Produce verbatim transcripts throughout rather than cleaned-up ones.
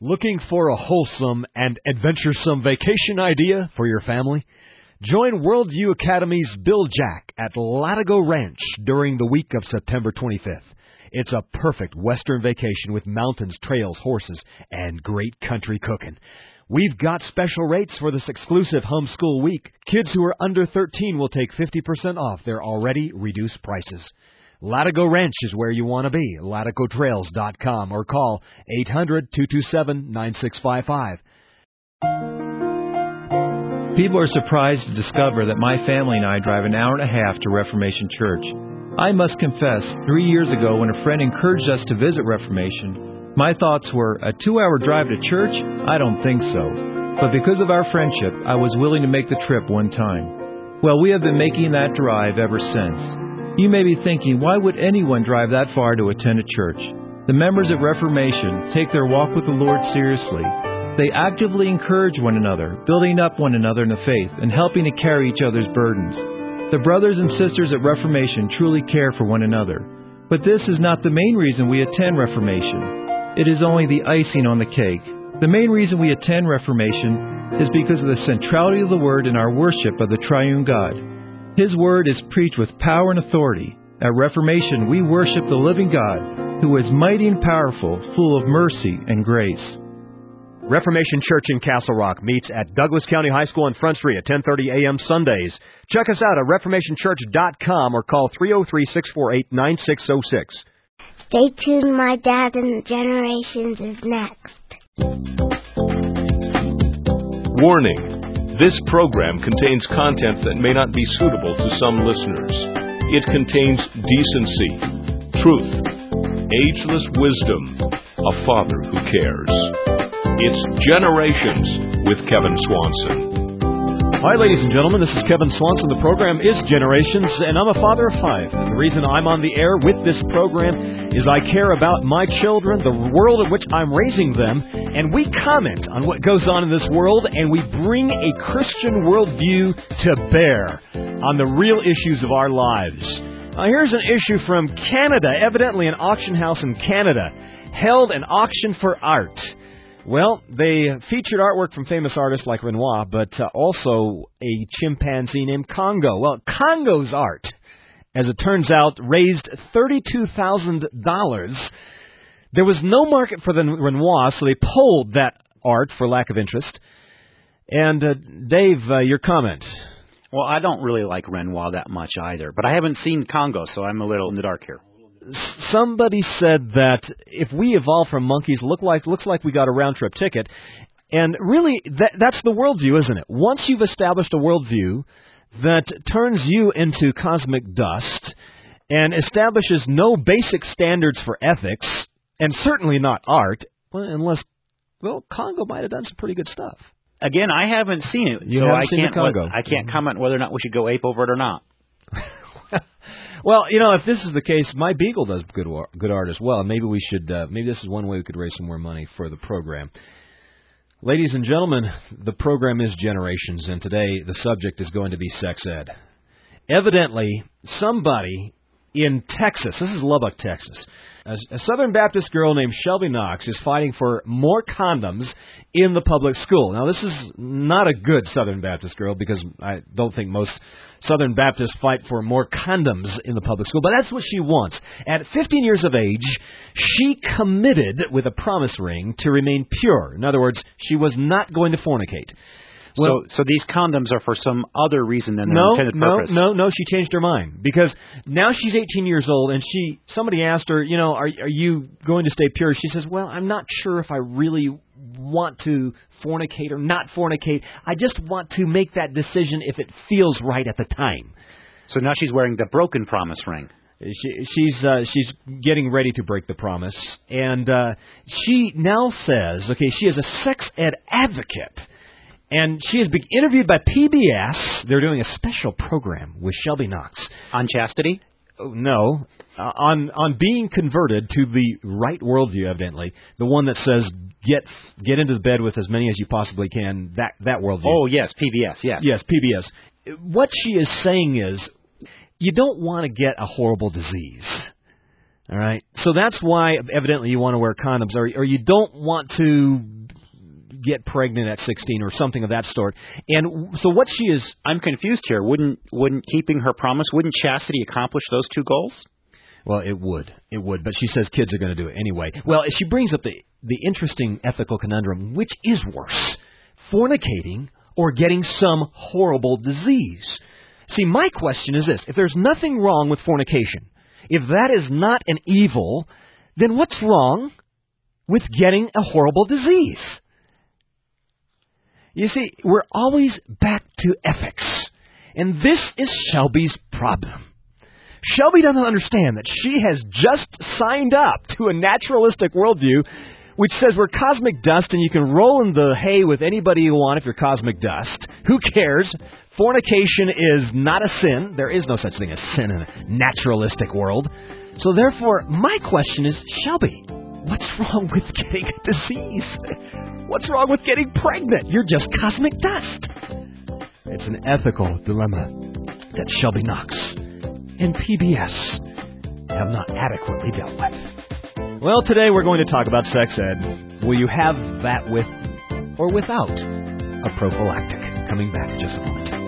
Looking for a wholesome and adventuresome vacation idea for your family? Join Worldview Academy's Bill Jack at Latigo Ranch during the week of September twenty-fifth. It's a perfect Western vacation with mountains, trails, horses, and great country cooking. We've got special rates for this exclusive homeschool week. Kids who are under thirteen will take fifty percent off their already reduced prices. Latigo Ranch is where you want to be. Latigo Trails dot com or call eight hundred, two two seven, nine six five five. People are surprised to discover that my family and I drive an hour and a half to Reformation Church. I must confess, three years ago when a friend encouraged us to visit Reformation, my thoughts were, a two-hour drive to church? I don't think so. But because of our friendship, I was willing to make the trip one time. Well, we have been making that drive ever since. You may be thinking, why would anyone drive that far to attend a church? The members at Reformation take their walk with the Lord seriously. They actively encourage one another, building up one another in the faith and helping to carry each other's burdens. The brothers and sisters at Reformation truly care for one another. But this is not the main reason we attend Reformation. It is only the icing on the cake. The main reason we attend Reformation is because of the centrality of the Word in our worship of the Triune God. His Word is preached with power and authority. At Reformation, we worship the living God, who is mighty and powerful, full of mercy and grace. Reformation Church in Castle Rock meets at Douglas County High School in Front Street at ten thirty a.m. Sundays. Check us out at reformation church dot com or call three oh three, six four eight, nine six oh six. Stay tuned, My Dad and Generations is next. Warning. This program contains content that may not be suitable to some listeners. It contains decency, truth, ageless wisdom, a father who cares. It's Generations with Kevin Swanson. Hi, ladies and gentlemen, this is Kevin Swanson. The program is Generations, and I'm a father of five. And the reason I'm on the air with this program is I care about my children, the world in which I'm raising them, and we comment on what goes on in this world, and we bring a Christian worldview to bear on the real issues of our lives. Now, here's an issue from Canada. Evidently, an auction house in Canada held an auction for art. Well, they featured artwork from famous artists like Renoir, but uh, also a chimpanzee named Congo. Well, Congo's art, as it turns out, raised thirty-two thousand dollars. There was no market for the Renoir, so they pulled that art for lack of interest. And, uh, Dave, uh, your comment? Well, I don't really like Renoir that much either, but I haven't seen Congo, so I'm a little in the dark here. Somebody said that if we evolve from monkeys, look like looks like we got a round-trip ticket. And really, that, that's the worldview, isn't it? Once you've established a worldview that turns you into cosmic dust and establishes no basic standards for ethics, and certainly not art, well, unless, well, Congo might have done some pretty good stuff. Again, I haven't seen it, you so haven't I seen can't. the Congo. I can't comment whether or not we should go ape over it or not. Well, you know, if this is the case, my beagle does good good art as well. Maybe we should. Uh, maybe this is one way we could raise some more money for the program. Ladies and gentlemen, the program is Generations, and today the subject is going to be sex ed. Evidently, somebody in Texas, this is Lubbock, Texas, a, a Southern Baptist girl named Shelby Knox is fighting for more condoms in the public school. Now, this is not a good Southern Baptist girl because I don't think most Southern Baptists fight for more condoms in the public school, but that's what she wants. At fifteen years of age, she committed with a promise ring to remain pure. In other words, she was not going to fornicate. Well, so, so these condoms are for some other reason than their no, intended no, purpose. No, no, no. She changed her mind because now she's eighteen years old, and she somebody asked her, you know, are are you going to stay pure? She says, well, I'm not sure if I really want to fornicate or not fornicate. I just want to make that decision if it feels right at the time. So now she's wearing the broken promise ring. She, she's uh, she's getting ready to break the promise, and uh, she now says, okay, she is a sex ed advocate. And she has been interviewed by P B S. They're doing a special program with Shelby Knox. On chastity? Oh, no. Uh, on on being converted to the right worldview, evidently. The one that says get get into the bed with as many as you possibly can. That, that worldview. Oh, yes, P B S, yes. Yes, P B S. What she is saying is you don't want to get a horrible disease. All right? So that's why, evidently, you want to wear condoms. Or, or you don't want to get pregnant at sixteen or something of that sort. And so what she is... I'm confused here. Wouldn't wouldn't keeping her promise, wouldn't chastity accomplish those two goals? Well, it would. It would. But she says kids are going to do it anyway. Well, she brings up the, the interesting ethical conundrum. Which is worse, fornicating or getting some horrible disease? See, my question is this. If there's nothing wrong with fornication, if that is not an evil, then what's wrong with getting a horrible disease? You see, we're always back to ethics. And this is Shelby's problem. Shelby doesn't understand that she has just signed up to a naturalistic worldview which says we're cosmic dust and you can roll in the hay with anybody you want if you're cosmic dust. Who cares? Fornication is not a sin. There is no such thing as sin in a naturalistic world. So therefore, my question is, Shelby, what's wrong with getting a disease? What's wrong with getting pregnant? You're just cosmic dust. It's an ethical dilemma that Shelby Knox and P B S have not adequately dealt with. Well, today we're going to talk about sex ed. Will you have that with or without a prophylactic? Coming back in just a moment.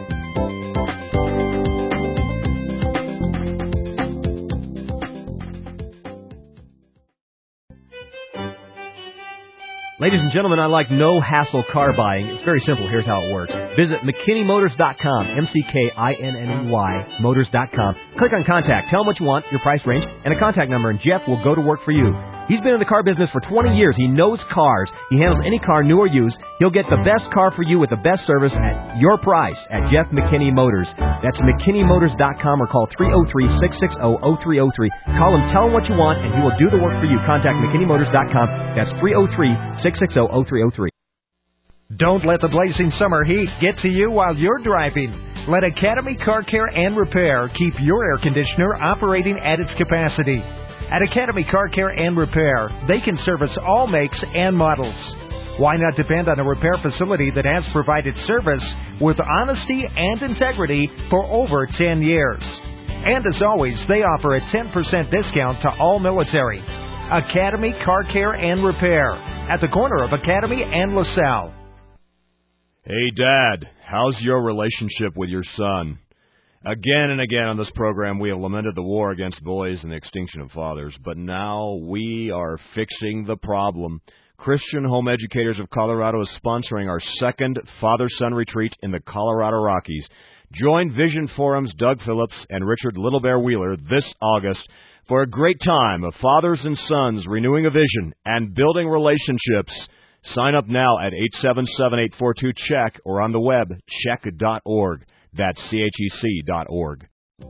Ladies and gentlemen, I like no-hassle car buying. It's very simple. Here's how it works. Visit McKinney Motors dot com, M C K I N N E Y, Motors dot com. Click on Contact. Tell them what you want, your price range, and a contact number, and Jeff will go to work for you. He's been in the car business for twenty years. He knows cars. He handles any car, new or used. He'll get the best car for you with the best service at your price at Jeff McKinney Motors. That's McKinney Motors dot com or call three oh three, six six zero, zero three zero three. Call him, tell him what you want, and he will do the work for you. Contact McKinney Motors dot com. That's three oh three, six six zero, zero three zero three. Don't let the blazing summer heat get to you while you're driving. Let Academy Car Care and Repair keep your air conditioner operating at its capacity. At Academy Car Care and Repair, they can service all makes and models. Why not depend on a repair facility that has provided service with honesty and integrity for over ten years? And as always, they offer a ten percent discount to all military. Academy Car Care and Repair at the corner of Academy and LaSalle. Hey, Dad, how's your relationship with your son? Again and again on this program, we have lamented the war against boys and the extinction of fathers, but now we are fixing the problem. Christian Home Educators of Colorado is sponsoring our second Father-Son Retreat in the Colorado Rockies. Join Vision Forum's Doug Phillips and Richard Little Bear Wheeler this August for a great time of fathers and sons renewing a vision and building relationships. Sign up now at eight seven seven, eight four two, C H E C K or on the web, check dot org. That's C H E C dot org.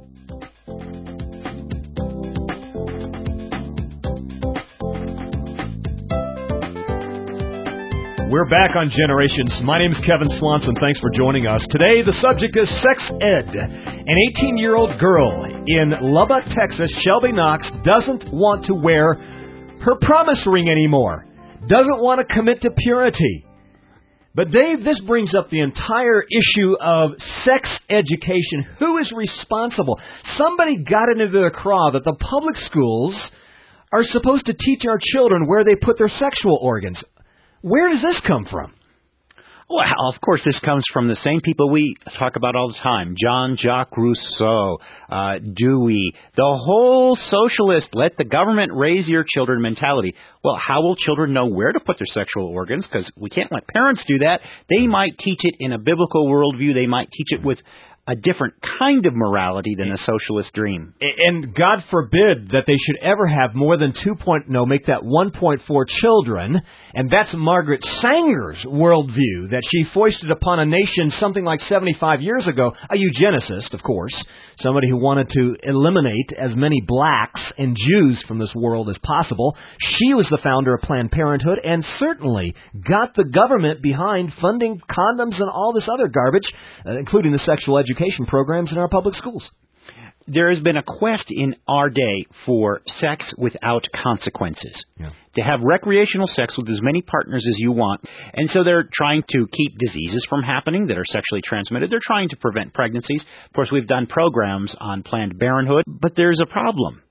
We're back on Generations. My name is Kevin Swanson. Thanks for joining us. Today, the subject is sex ed. An eighteen-year-old girl in Lubbock, Texas, Shelby Knox, doesn't want to wear her promise ring anymore. Doesn't want to commit to purity. But Dave, this brings up the entire issue of sex education. Who is responsible? Somebody got it into their craw that the public schools are supposed to teach our children where they put their sexual organs. Where does this come from? Well, of course, this comes from the same people we talk about all the time. Jean-Jacques Rousseau, uh, Dewey, the whole socialist, let the government raise your children mentality. Well, how will children know where to put their sexual organs? Because we can't let parents do that. They might teach it in a biblical worldview. They might teach it with a different kind of morality than a socialist dream. And God forbid that they should ever have more than two point oh, make that one point four children. And that's Margaret Sanger's worldview that she foisted upon a nation something like seventy-five years ago. A eugenicist, of course. Somebody who wanted to eliminate as many blacks and Jews from this world as possible. She was the founder of Planned Parenthood and certainly got the government behind funding condoms and all this other garbage, uh, including the sexual education education programs in our public schools. There has been a quest in our day for sex without consequences. Yeah. To have recreational sex with as many partners as you want. And so they're trying to keep diseases from happening that are sexually transmitted. They're trying to prevent pregnancies. Of course, we've done programs on Planned Parenthood, but there's a problem.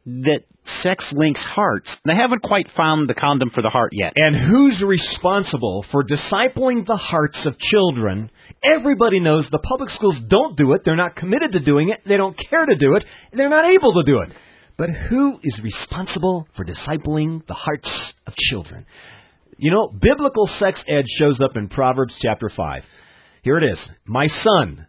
that sex links hearts. They haven't quite found the condom for the heart yet. And who's responsible for discipling the hearts of children? Everybody knows the public schools don't do it. They're not committed to doing it. They don't care to do it. They're not able to do it. But who is responsible for discipling the hearts of children? You know, biblical sex ed shows up in Proverbs chapter five. Here it is. My son.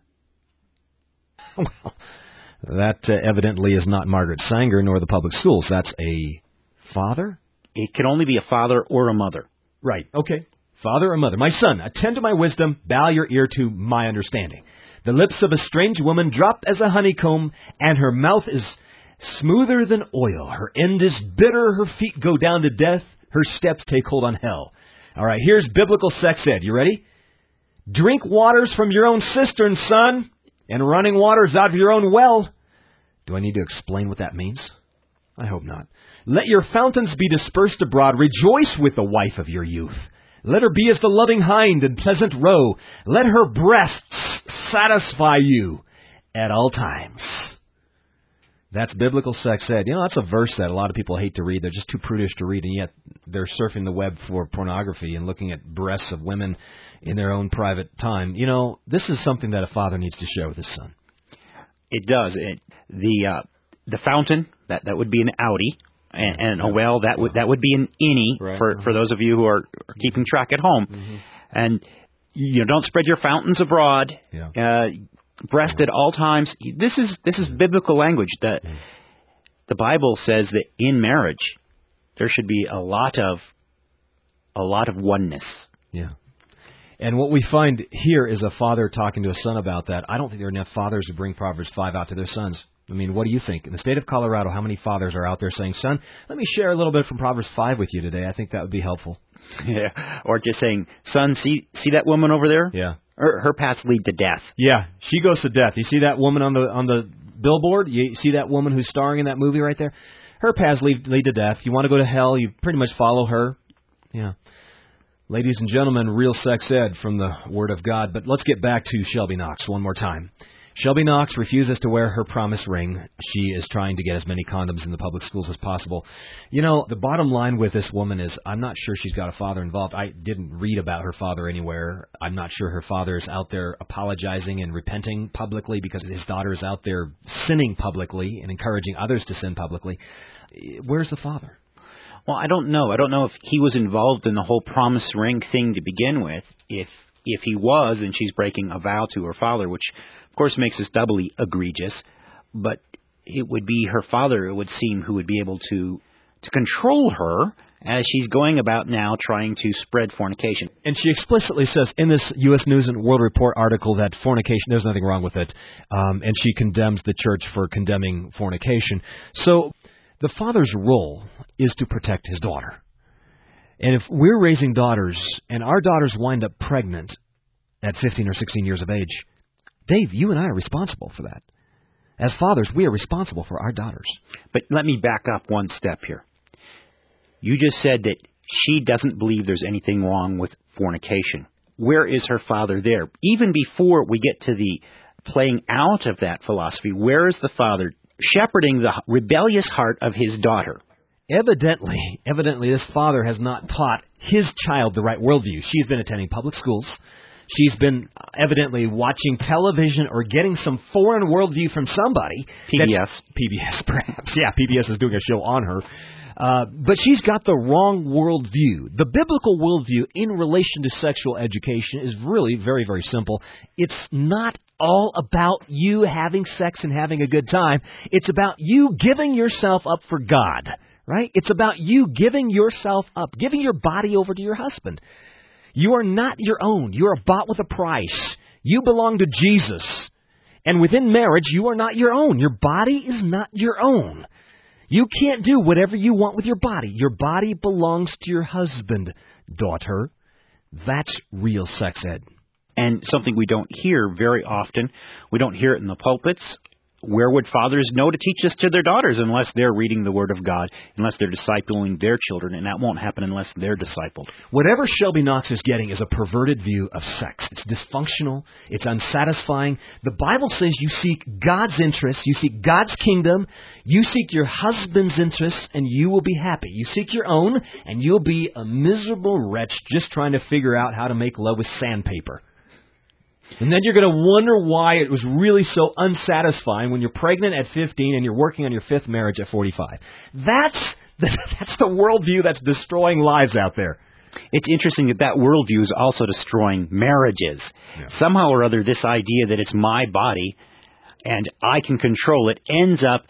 Well, that uh, evidently is not Margaret Sanger nor the public schools. That's a father? It can only be a father or a mother. Right. Okay. Father or mother. My son, attend to my wisdom, bow your ear to my understanding. The lips of a strange woman drop as a honeycomb, and her mouth is smoother than oil. Her end is bitter, her feet go down to death, her steps take hold on hell. All right, here's biblical sex ed. You ready? Drink waters from your own cistern, son, and running waters out of your own well. Do I need to explain what that means? I hope not. Let your fountains be dispersed abroad. Rejoice with the wife of your youth. Let her be as the loving hind and pleasant roe. Let her breasts satisfy you at all times. That's biblical sex ed. You know, that's a verse that a lot of people hate to read. They're just too prudish to read, and yet they're surfing the web for pornography and looking at breasts of women in their own private time. You know, this is something that a father needs to share with his son. It does. It, the uh, the fountain, that, that would be an outie, and, and a well, that would that would be an innie, right, for, for those of you who are, are keeping track at home. Mm-hmm. And you know, don't spread your fountains abroad. Yeah. Uh, breast at all times. This is this is biblical language. That the Bible says that in marriage there should be a lot of a lot of oneness. Yeah. And what we find here is a father talking to a son about that. I don't think there are enough fathers who bring Proverbs five out to their sons. I mean, what do you think? In the state of Colorado, how many fathers are out there saying, son, let me share a little bit from Proverbs five with you today? I think that would be helpful. Yeah. Or just saying, son, see see that woman over there? Yeah. Her, her paths lead to death. Yeah, she goes to death. You see that woman on the on the billboard? You see that woman who's starring in that movie right there? Her paths lead, lead to death. You want to go to hell, you pretty much follow her. Yeah. Ladies and gentlemen, real sex ed from the Word of God. But let's get back to Shelby Knox one more time. Shelby Knox refuses to wear her promise ring. She is trying to get as many condoms in the public schools as possible. You know, the bottom line with this woman is I'm not sure she's got a father involved. I didn't read about her father anywhere. I'm not sure her father is out there apologizing and repenting publicly because his daughter is out there sinning publicly and encouraging others to sin publicly. Where's the father? Well, I don't know. I don't know if he was involved in the whole promise ring thing to begin with. If if he was, then she's breaking a vow to her father, which, of course, makes this doubly egregious. But it would be her father, it would seem, who would be able to to control her as she's going about now trying to spread fornication. And she explicitly says in this U S News and World Report article that fornication, there's nothing wrong with it. Um, and she condemns the church for condemning fornication. So the father's role is to protect his daughter. And if we're raising daughters and our daughters wind up pregnant at fifteen or sixteen years of age, Dave, you and I are responsible for that. As fathers, we are responsible for our daughters. But let me back up one step here. You just said that she doesn't believe there's anything wrong with fornication. Where is her father there? Even before we get to the playing out of that philosophy, where is the father shepherding the rebellious heart of his daughter? Evidently, evidently, this father has not taught his child the right worldview. She's been attending public schools. She's been evidently watching television or getting some foreign worldview from somebody. P B S. P B S, perhaps. Yeah, P B S is doing a show on her. Uh, but she's got the wrong worldview. The biblical worldview in relation to sexual education is really very, very simple. It's not all about you having sex and having a good time. It's about you giving yourself up for God, right? It's about you giving yourself up, giving your body over to your husband. You are not your own. You are bought with a price. You belong to Jesus. And within marriage, you are not your own. Your body is not your own. You can't do whatever you want with your body. Your body belongs to your husband, daughter. That's real sex ed. And something we don't hear very often, we don't hear it in the pulpits, where would fathers know to teach this to their daughters unless they're reading the Word of God, unless they're discipling their children, and that won't happen unless they're discipled. Whatever Shelby Knox is getting is a perverted view of sex. It's dysfunctional. It's unsatisfying. The Bible says you seek God's interests. You seek God's kingdom. You seek your husband's interests, and you will be happy. You seek your own, and you'll be a miserable wretch just trying to figure out how to make love with sandpaper. And then you're going to wonder why it was really so unsatisfying when you're pregnant at fifteen and you're working on your fifth marriage at forty-five. That's the, that's the worldview that's destroying lives out there. It's interesting that that worldview is also destroying marriages. Yeah. Somehow or other, this idea that it's my body and I can control it ends up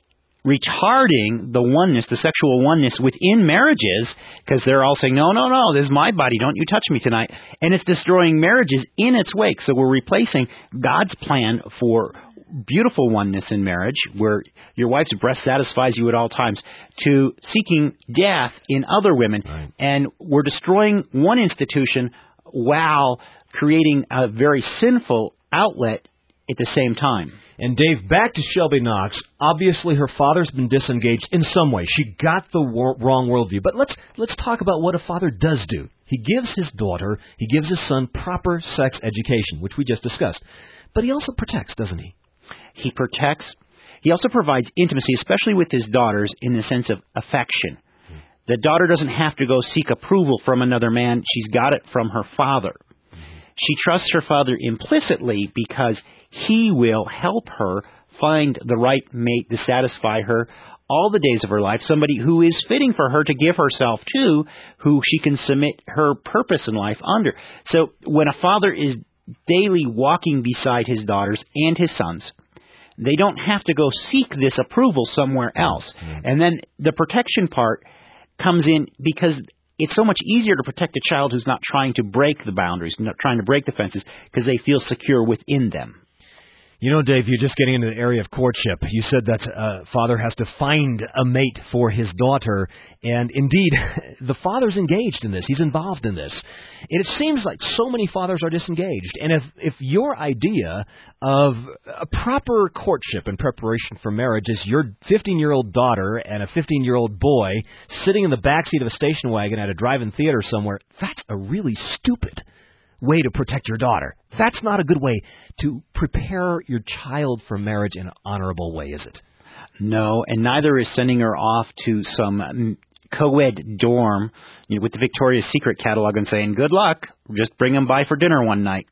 retarding the oneness, the sexual oneness within marriages, because they're all saying, no, no, no, this is my body, don't you touch me tonight. And it's destroying marriages in its wake. So we're replacing God's plan for beautiful oneness in marriage, where your wife's breast satisfies you at all times, to seeking death in other women. Right. And we're destroying one institution while creating a very sinful outlet at the same time. And Dave, back to Shelby Knox. Obviously, her father's been disengaged in some way. She got the wor- wrong worldview. But let's let's talk about what a father does do. He gives his daughter, he gives his son proper sex education, which we just discussed. But he also protects, doesn't he? He protects. He also provides intimacy, especially with his daughters, in the sense of affection. Hmm. The daughter doesn't have to go seek approval from another man. She's got it from her father. She trusts her father implicitly because he will help her find the right mate to satisfy her all the days of her life, somebody who is fitting for her to give herself to, who she can submit her purpose in life under. So when a father is daily walking beside his daughters and his sons, they don't have to go seek this approval somewhere else. Mm-hmm. And then the protection part comes in because it's so much easier to protect a child who's not trying to break the boundaries, not trying to break the fences, because they feel secure within them. You know, Dave, you're just getting into the area of courtship. You said that uh, father has to find a mate for his daughter, and indeed, the father's engaged in this. He's involved in this. And it seems like so many fathers are disengaged. And if, if your idea of a proper courtship in preparation for marriage is your fifteen-year-old daughter and a fifteen-year-old boy sitting in the backseat of a station wagon at a drive-in theater somewhere, that's a really stupid way to protect your daughter. That's not a good way to prepare your child for marriage in an honorable way, is it? No, and neither is sending her off to some co-ed dorm, you know, with the Victoria's Secret catalog and saying, good luck, just bring them by for dinner one night.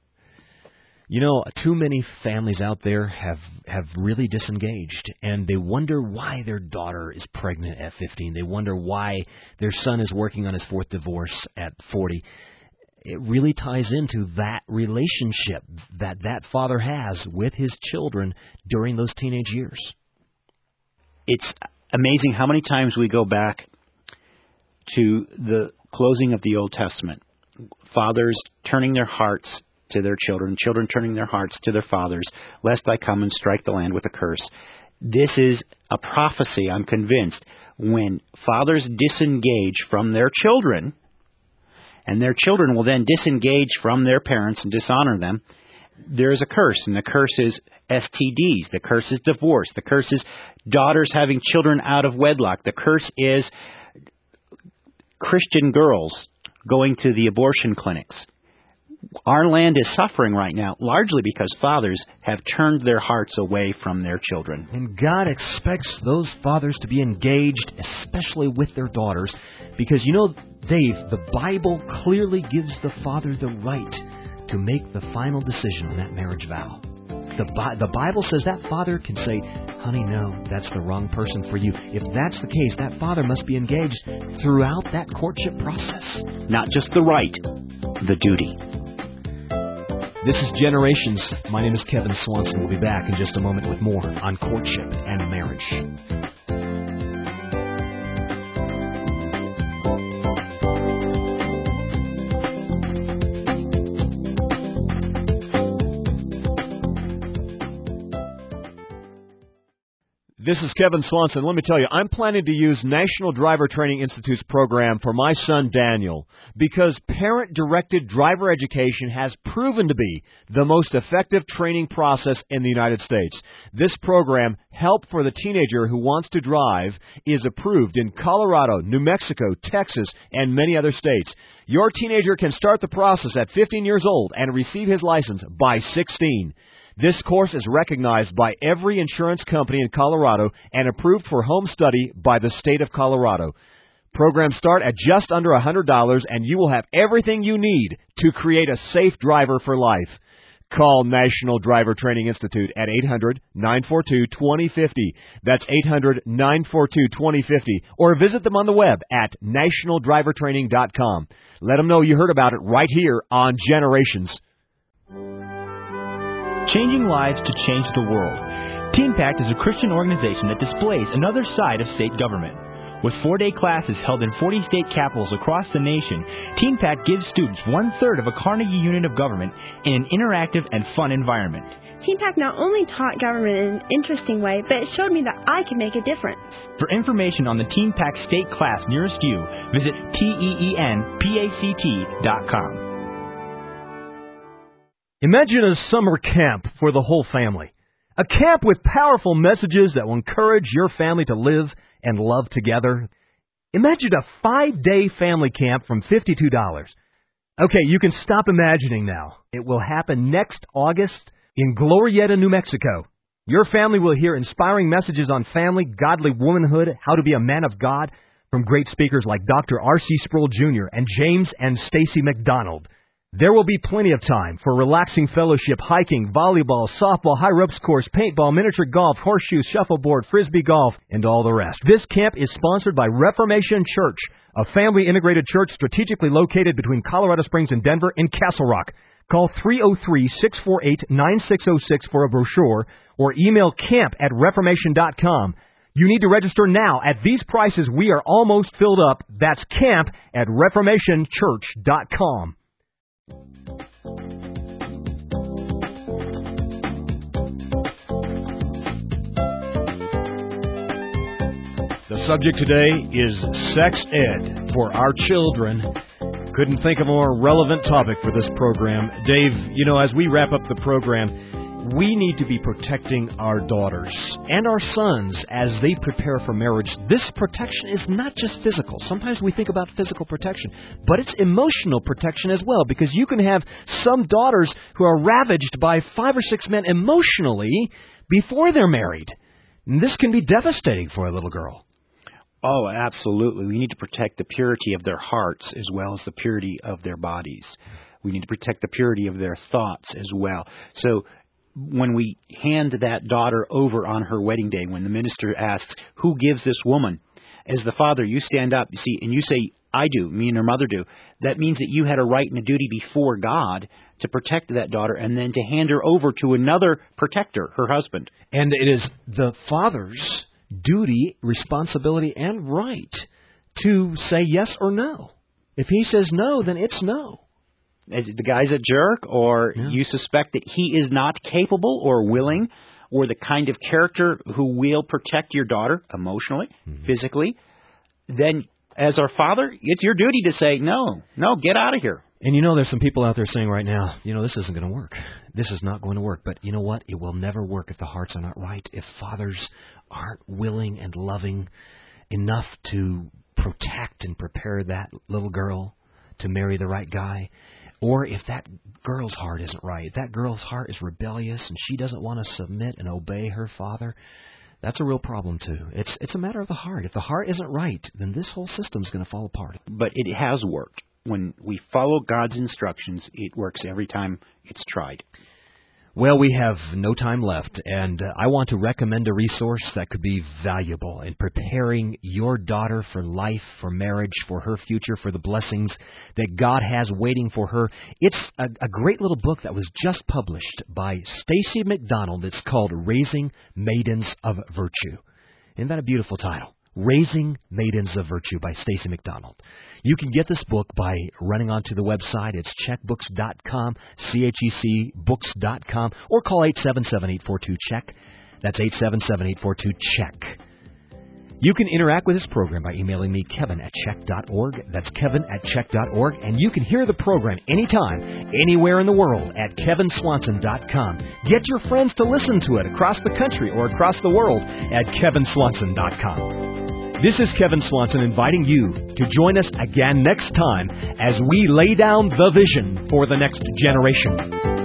You know, too many families out there have, have really disengaged, and they wonder why their daughter is pregnant at fifteen. They wonder why their son is working on his fourth divorce at forty. It really ties into that relationship that that father has with his children during those teenage years. It's amazing how many times we go back to the closing of the Old Testament. Fathers turning their hearts to their children, children turning their hearts to their fathers, lest I come and strike the land with a curse. This is a prophecy, I'm convinced, when fathers disengage from their children, and their children will then disengage from their parents and dishonor them, there is a curse, and the curse is S T Ds. The curse is divorce. The curse is daughters having children out of wedlock. The curse is Christian girls going to the abortion clinics. Our land is suffering right now, largely because fathers have turned their hearts away from their children. And God expects those fathers to be engaged, especially with their daughters, because, you know, Dave, the Bible clearly gives the father the right to make the final decision on that marriage vow. The, Bi- the Bible says that father can say, honey, no, that's the wrong person for you. If that's the case, that father must be engaged throughout that courtship process. Not just the right, the duty. This is Generations. My name is Kevin Swanson. We'll be back in just a moment with more on courtship and marriage. This is Kevin Swanson. Let me tell you, I'm planning to use National Driver Training Institute's program for my son Daniel because parent-directed driver education has proven to be the most effective training process in the United States. This program, Help for the Teenager Who Wants to Drive, is approved in Colorado, New Mexico, Texas, and many other states. Your teenager can start the process at fifteen years old and receive his license by sixteen. This course is recognized by every insurance company in Colorado and approved for home study by the state of Colorado. Programs start at just under one hundred dollars, and you will have everything you need to create a safe driver for life. Call National Driver Training Institute at eight hundred, nine four two, two zero five zero. That's eight hundred, nine four two, two zero five zero. Or visit them on the web at national driver training dot com. Let them know you heard about it right here on Generations. Changing lives to change the world. TeenPact is a Christian organization that displays another side of state government. With four-day classes held in forty state capitals across the nation, TeenPact gives students one-third of a Carnegie unit of government in an interactive and fun environment. TeenPact not only taught government in an interesting way, but it showed me that I can make a difference. For information on the TeenPact state class nearest you, visit teen pact dot com. Imagine a summer camp for the whole family. A camp with powerful messages that will encourage your family to live and love together. Imagine a five-day family camp from fifty-two dollars. Okay, you can stop imagining now. It will happen next August in Glorieta, New Mexico. Your family will hear inspiring messages on family, godly womanhood, how to be a man of God from great speakers like Doctor R C Sproul Junior and James and Stacy McDonald. There will be plenty of time for relaxing fellowship, hiking, volleyball, softball, high ropes course, paintball, miniature golf, horseshoes, shuffleboard, frisbee golf, and all the rest. This camp is sponsored by Reformation Church, a family-integrated church strategically located between Colorado Springs and Denver in Castle Rock. Call three oh three, six four eight, nine six oh six for a brochure or email camp at reformation dot com. You need to register now. At these prices, we are almost filled up. That's camp at reformation church dot com. The subject today is sex ed for our children. Couldn't think of a more relevant topic for this program. Dave, you know, as we wrap up the program, we need to be protecting our daughters and our sons as they prepare for marriage. This protection is not just physical. Sometimes we think about physical protection, but it's emotional protection as well, because you can have some daughters who are ravaged by five or six men emotionally before they're married. And this can be devastating for a little girl. Oh, absolutely. We need to protect the purity of their hearts as well as the purity of their bodies. We need to protect the purity of their thoughts as well. So when we hand that daughter over on her wedding day, when the minister asks, who gives this woman? As the father, you stand up, you see, and you say, I do, me and her mother do. That means that you had a right and a duty before God to protect that daughter and then to hand her over to another protector, her husband. And it is the father's duty, responsibility, and right to say yes or no. If he says no, then it's no. As the guy's a jerk, or yeah. you suspect that he is not capable or willing, or the kind of character who will protect your daughter emotionally, mm-hmm. physically, then as our father, it's your duty to say, no, no, get out of here. And you know, there's some people out there saying right now, you know, this isn't going to work. This is not going to work. But you know what? It will never work if the hearts are not right. If fathers aren't willing and loving enough to protect and prepare that little girl to marry the right guy, or if that girl's heart isn't right, if that girl's heart is rebellious and she doesn't want to submit and obey her father, that's a real problem too. It's it's a matter of the heart. If the heart isn't right, then this whole system's going to fall apart. But it has worked. When we follow God's instructions, it works every time it's tried. Well, we have no time left, and uh, I want to recommend a resource that could be valuable in preparing your daughter for life, for marriage, for her future, for the blessings that God has waiting for her. It's a, a great little book that was just published by Stacy McDonald. It's called Raising Maidens of Virtue. Isn't that a beautiful title? Raising Maidens of Virtue by Stacy McDonald. You can get this book by running onto the website. It's check books dot com, C H E C books dot com, or call eight seven seven, eight four two, C H E C. That's eight seven seven, eight four two, CHECK. You can interact with this program by emailing me, Kevin at check dot org. That's Kevin at check dot org. And you can hear the program anytime, anywhere in the world at kevin swanson dot com. Get your friends to listen to it across the country or across the world at kevin swanson dot com. This is Kevin Swanson inviting you to join us again next time as we lay down the vision for the next generation.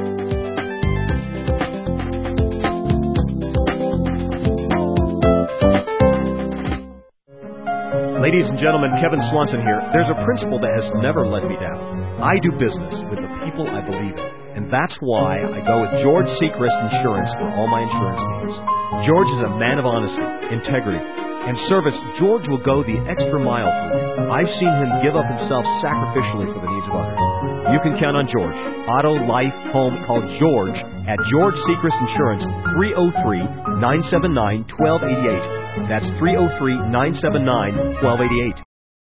Ladies and gentlemen, Kevin Swanson here. There's a principle that has never let me down. I do business with the people I believe in, and that's why I go with George Sechrist Insurance for all my insurance needs. George is a man of honesty, integrity, and service. George will go the extra mile for you. I've seen him give up himself sacrificially for the needs of others. You can count on George. Auto, life, home, call George at George Sechrist Insurance, three oh three, nine seven nine, one two eight eight. That's three oh three, nine seven nine, one two eight eight.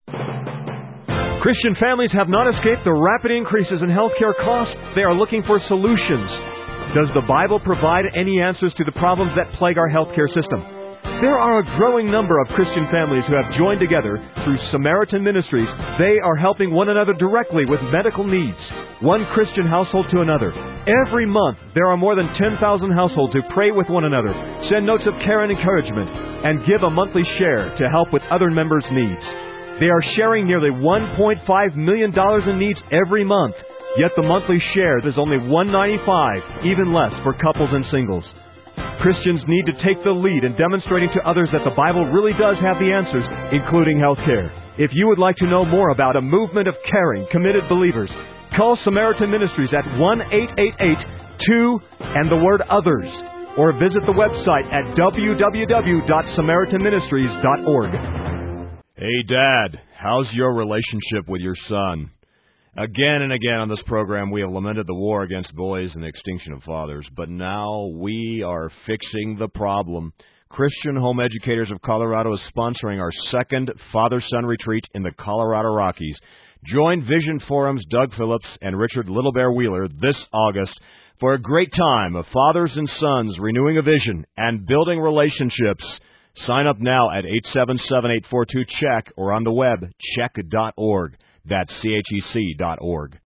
Christian families have not escaped the rapid increases in healthcare costs. They are looking for solutions. Does the Bible provide any answers to the problems that plague our healthcare system? There are a growing number of Christian families who have joined together through Samaritan Ministries. They are helping one another directly with medical needs, one Christian household to another. Every month, there are more than ten thousand households who pray with one another, send notes of care and encouragement, and give a monthly share to help with other members' needs. They are sharing nearly one point five million dollars in needs every month, yet the monthly share is only one dollar and ninety-five cents, even less for couples and singles. Christians need to take the lead in demonstrating to others that the Bible really does have the answers, including health care. If you would like to know more about a movement of caring, committed believers, call Samaritan Ministries at one eight eight eight two and the word others, or visit the website at w w w dot samaritan ministries dot org. Hey, Dad, how's your relationship with your son? Again and again on this program, we have lamented the war against boys and the extinction of fathers, but now we are fixing the problem. Christian Home Educators of Colorado is sponsoring our second Father-Son Retreat in the Colorado Rockies. Join Vision Forum's Doug Phillips and Richard Little Bear Wheeler this August for a great time of fathers and sons renewing a vision and building relationships. Sign up now at eight seven seven, eight four two, CHECK or on the web, check dot org. That's C H E C dot org.